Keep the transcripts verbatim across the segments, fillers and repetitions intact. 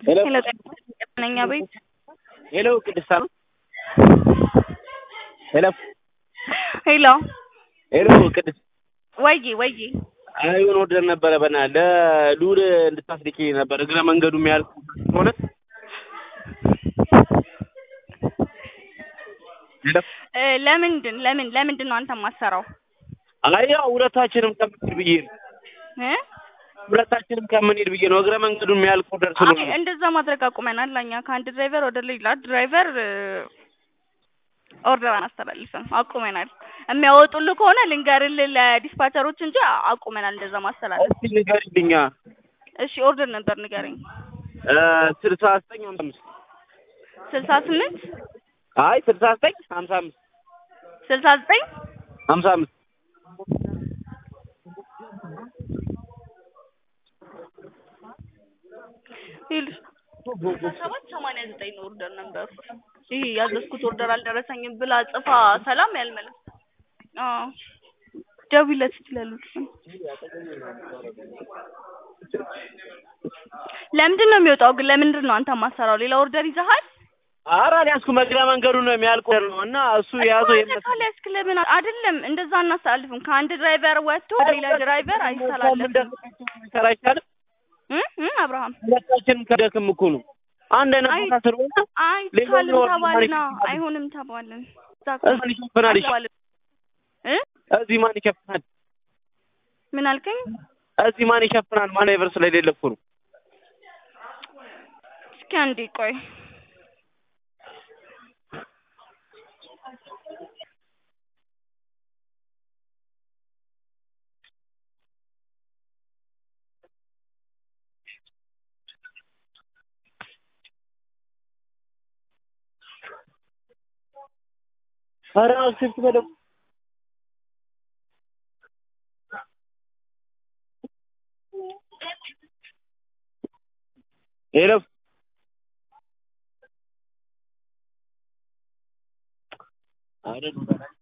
Hello. Hello, nanya ቤት Hello, ቅድስታ ነው? Hello. ሄሎ Hello, ቅድስት ወይ ወይ አይሁን ወደር ነበረ በና ለሉል እንድታስልኪ ነበር እግረ መንገዱ የሚያልፍ ሆነ እ ለምንድን ለምን ለምንድን ነው አንተ ማሰራው? አያ ሁለታችንም ከምን ብዬ እ ሁለታችንም ከምን ሄድ ብዬ ነው እግረ መንገዱ የሚያልፍ ወደር ስለሆነ አይ እንደዛ ማድረግ አቁመናል። እኛ ከአንድ ድራይቨር ወደ ሌላ ድራይቨር ኦርደር አናስተላልፍም አቁመናል። የሚያወጡልህ ከሆነ ልንገርልህ ለዲስፓቸሮች እንጂ አቁመናል እንደዛ ማስተላለፍ። እስኪ ንገሪልኛ። እሺ ኦርደር ነበር ንገረኝ። እ ስልሳ ዘጠኝ ሃምሳ አምስት ስልሳ ስምንት አይ ስልሳ ዘጠኝ ሃምሳ አምስት ስልሳ ዘጠኝ ሃምሳ አምስት ይልሽ ሰባት ሰማንያ ዘጠኝ ነው ኦርደር ነበር። ይሄ ያዘዝኩት ኦርደር አልደረሰኝም ብላ ጽፋ ሰላም ያልመለስ አዎ ደውይለት ትላለች። ለምንድን ነው የሚወጣው ግን ለምንድን ነው አንተ ማሰራው? ሌላ ኦርደር ይዘሃል? ኧረ አልያዝኩም እግረ መንገዱ ነው የሚያልቀው ነው እና እሱ ያዘው የለም ያስክ ለምን አይደለም እንደዛ እናስተላልፍም። ከአንድ ድራይቨር ወጥቶ ሌላ ድራይቨር አይስተላለፍም። ሰራ ይቻላል እ እ አብርሃም ሁለታችንም ከደክም እኮ ነው አንድ አይነት ቦታ ስለሆነ አይ ካልም ተባልና አይሆንም ተባልን። እዚህ ይሸፍናል እ እዚህ ማን ይሸፍናል? ምን አልከኝ? እዚህ ማን ይሸፍናል? ማን አይቨር ስለሌለ እኮ ነው። እስኪ አንዴ ቆይ ኧረ አክሴፕት በለው ሄሎ አይደል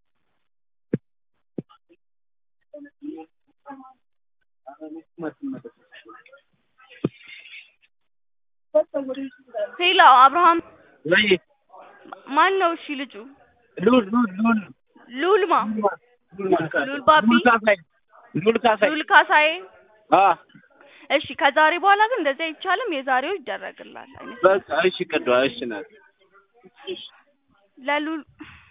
ሄሎ አብርሃም ወይ ማን ነው? እሺ ልጁ ሉል ሉል ሉል ሉልማ ሉል ባቢ ሉል ካሳይ ሉል ካሳይ ሉል ካሳይ አ እሺ ከዛሬ በኋላ ግን እንደዚህ አይቻልም። የዛሬው ይደረግላል አይነት በቃ እሺ ቀደዋ እሺ ናት ለሉል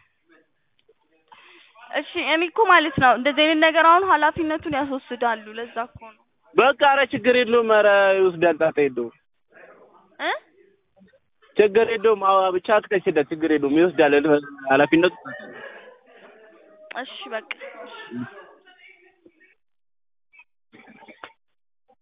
እሺ እሚኮ ማለት ነው እንደዚህ አይነት ነገር አሁን ኃላፊነቱን ያስወስዳሉ። ለዛ እኮ ነው በቃ ኧረ ችግር የለውም። ኧረ ይወስዳል ጣጣ የለውም እ ችግር የለውም። አዎ ብቻ አትከሽለት ችግር የለውም ይወስዳል ኃላፊነቱ። እሺ በቃ